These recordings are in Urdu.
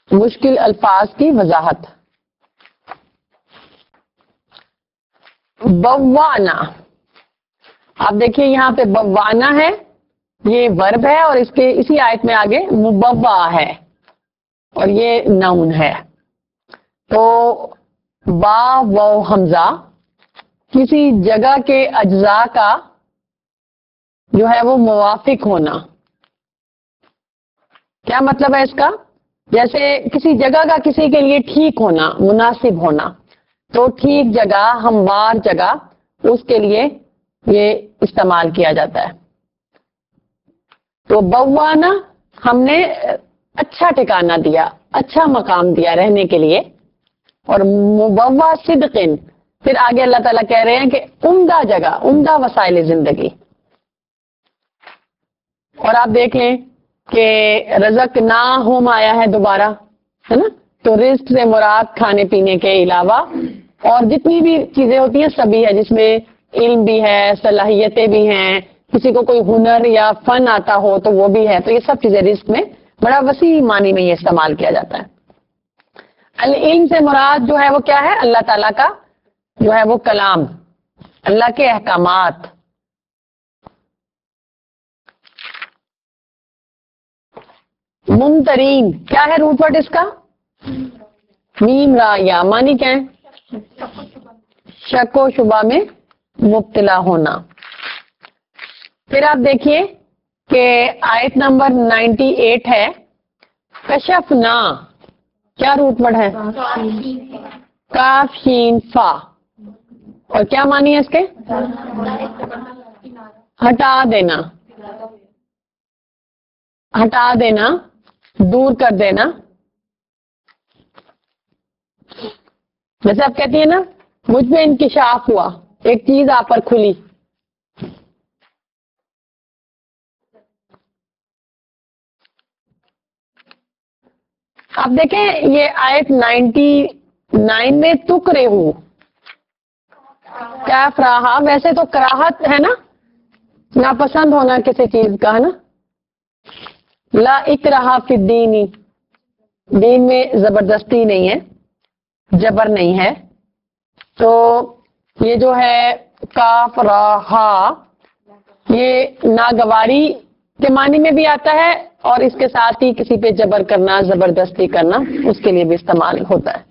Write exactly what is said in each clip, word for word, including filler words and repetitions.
مشکل الفاظ کی وضاحت. بوانا, آپ دیکھیے یہاں پہ بوانا ہے, یہ ورب ہے, اور اس کے اسی آیت میں آگے مبوا ہے اور یہ نون ہے. تو با و حمزہ کسی جگہ کے اجزاء کا جو ہے وہ موافق ہونا. کیا مطلب ہے اس کا؟ جیسے کسی جگہ کا کسی کے لیے ٹھیک ہونا, مناسب ہونا. تو ٹھیک جگہ, ہموار جگہ, اس کے لیے یہ استعمال کیا جاتا ہے. تو بوانا ہم نے اچھا ٹھکانہ دیا, اچھا مقام دیا رہنے کے لیے. اور مبوا صدقن, پھر آگے اللہ تعالیٰ کہہ رہے ہیں کہ عمدہ جگہ, عمدہ وسائل زندگی. اور آپ دیکھ لیں کہ رزق نہ ہوم آیا ہے دوبارہ, ہے نا. تو رزق سے مراد کھانے پینے کے علاوہ اور جتنی بھی چیزیں ہوتی ہیں سبھی ہے, جس میں علم بھی ہے, صلاحیتیں بھی ہیں, کسی کو کوئی ہنر یا فن آتا ہو تو وہ بھی ہے. تو یہ سب چیزیں رزق میں بڑا وسیع معنی میں یہ استعمال کیا جاتا ہے. العلم سے مراد جو ہے وہ کیا ہے؟ اللہ تعالیٰ کا جو ہے وہ کلام, اللہ کے احکامات. ممترین کیا ہے روٹ ورڈ اس کا؟ میم را یا, معنی کیا ہے؟ شک و شبہ میں مبتلا ہونا. پھر آپ دیکھیے کہ آیت نمبر نائنٹی ایٹ ہے, کشفنا کیا روٹ ورڈ ہے؟ کاف شین فا. اور کیا معنی ہے اس کے؟ ہٹا دینا, ہٹا دینا, دور کر دینا. جیسے آپ کہتی ہیں نا مجھ پہ انکشاف ہوا, ایک چیز آپ پر کھلی. آپ دیکھیں یہ آیت نائنٹی نائن میں تکرے ہو کیا فراہا, ویسے تو کراہت ہے نا, ناپسند ہونا کسی چیز کا, ہے نا. لا اکراہ فی الدین, دین میں زبردستی نہیں ہے, جبر نہیں ہے. تو یہ جو ہے کاف راہا, یہ ناگواری کے معنی میں بھی آتا ہے, اور اس کے ساتھ ہی کسی پہ جبر کرنا, زبردستی کرنا, اس کے لیے بھی استعمال ہوتا ہے.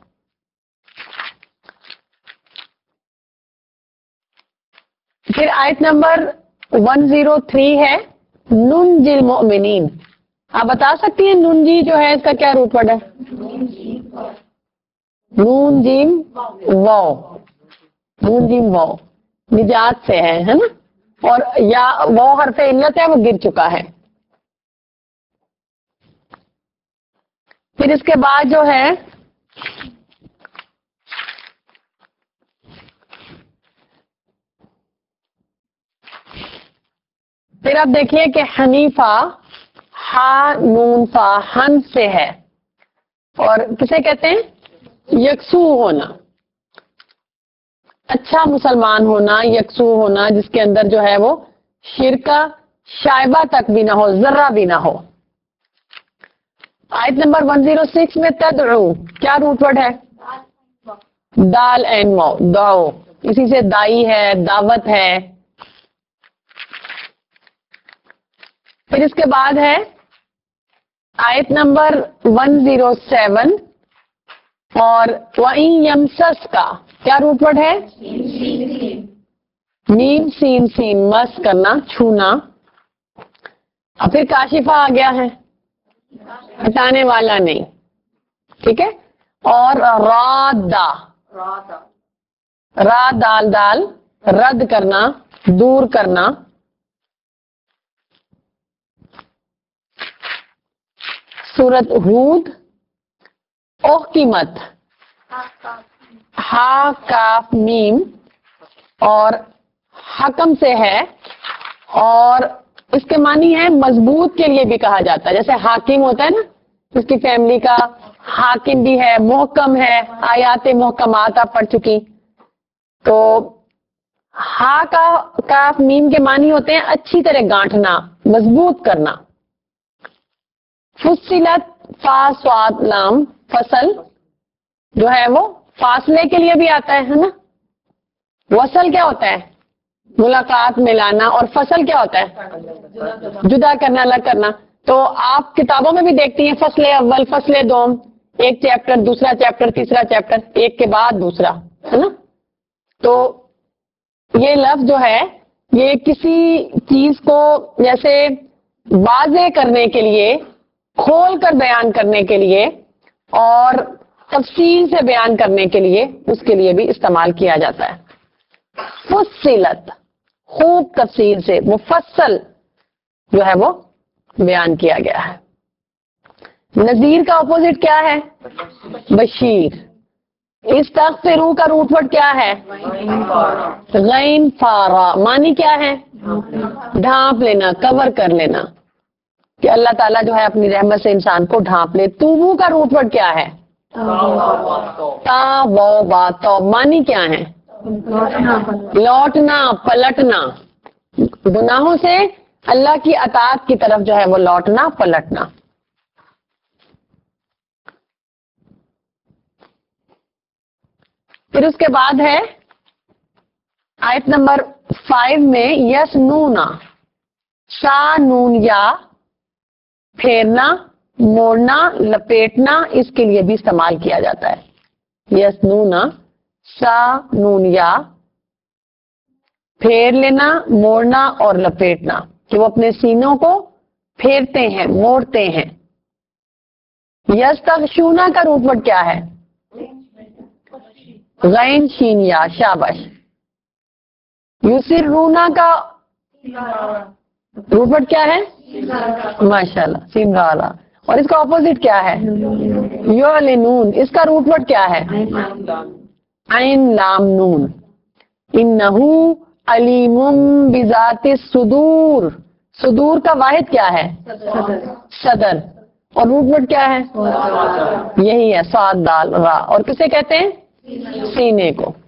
پھر آیت نمبر ون زیرو تھری ہے ننجی المؤمنین. آپ بتا سکتی ہیں نون جی جو ہے اس کا کیا روٹ ورڈ ہے؟ نون جیم واو, نون جیم واو نجات سے ہے, ہے نا. اور یا وہ حرف علت ہے, وہ گر چکا ہے. پھر اس کے بعد جو ہے پھر آپ دیکھیے کہ حنیفہ ہا نون فا ہن سے ہے, اور کسے کہتے ہیں؟ یکسو ہونا, اچھا مسلمان ہونا, یکسو ہونا, جس کے اندر جو ہے وہ شرکا شائبہ تک بھی نہ ہو, ذرہ بھی نہ ہو. آیت نمبر ون زیرو سکس میں تدعو کیا روٹ ورڈ ہے؟ دال اینڈ مو, دعو, اسی سے دائی ہے, دعوت ہے. پھر اس کے بعد ہے آیت نمبر ون زیرو سیون, اور وَإِن يَمْسَسْ کا کیا روٹ ورڈ ہے؟ میم سین سین, مس کرنا, چھونا. اور پھر کاشفہ آ گیا ہے, ہٹانے والا نہیں, ٹھیک ہے. اور رادا, را دال دال, رد کرنا, دور کرنا. سورت ہود احکمت, ہا کاف میم, اور حکم سے ہے, اور اس کے معنی ہے مضبوط کے لیے بھی کہا جاتا ہے. جیسے حاکم ہوتا ہے نا, اس کی فیملی کا حاکم بھی ہے, محکم ہے, آیات محکمات آپ پڑھ چکی. تو ہا کا کاف میم کے معنی ہوتے ہیں اچھی طرح گانٹھنا, مضبوط کرنا. فصلت فا سواد لام فصل جو ہے وہ فاصلے کے لیے بھی آتا ہے نا. وصل کیا ہوتا ہے؟ ملاقات ملانا. اور فصل کیا ہوتا ہے؟ جدا کرنا الگ کرنا. تو آپ کتابوں میں بھی دیکھتی ہیں فصل اول فصل دوم, ایک چیپٹر دوسرا چیپٹر تیسرا چیپٹر ایک کے بعد دوسرا ہے نا. تو یہ لفظ جو ہے یہ کسی چیز کو جیسے واضح کرنے کے لیے, کھول کر بیان کرنے کے لیے اور تفصیل سے بیان کرنے کے لیے اس کے لیے بھی استعمال کیا جاتا ہے. فصلت خوب تفصیل سے مفصل جو ہے وہ بیان کیا گیا ہے. نذیر کا اپوزٹ کیا ہے؟ بشیر. استغفروا کا روٹ ورڈ کیا ہے؟ غین فارا. معنی کیا ہے؟ ڈھانپ لینا, کور کر لینا, کہ اللہ تعالیٰ جو ہے اپنی رحمت سے انسان کو ڈھانپ لے. توبو کا روٹ ورڈ کیا ہے؟ تا تو. معنی کیا ہے؟ لوٹنا پلٹنا. گناہوں سے اللہ کی اطاعت کی طرف جو ہے وہ لوٹنا پلٹنا. پھر اس کے بعد ہے آیت نمبر فائیو میں یس نونا, شا نون یا پھیرنا موڑنا لپیٹنا اس کے لیے بھی استعمال کیا جاتا ہے. یس نونا شا نون یا پھیر لینا موڑنا اور لپیٹنا, کہ وہ اپنے سینوں کو پھیرتے ہیں موڑتے ہیں. یستغشونا کا روٹ ورڈ کیا ہے؟ غین شین یا. شاباش. یسرونا کا روٹ ورڈ کیا ہے؟ ماشاء اللہ سمرالا. اور اس کا اپوزٹ کیا ہے؟ یعلنون. اس کا روٹ ورڈ کیا ہے؟ عین لام نون. انہو علیم بذات الصدور. صدور کا واحد کیا ہے؟ صدر. اور روٹ ورڈ کیا ہے؟ یہی ہے صاد دال را. اور کسے کہتے ہیں؟ سینے کو.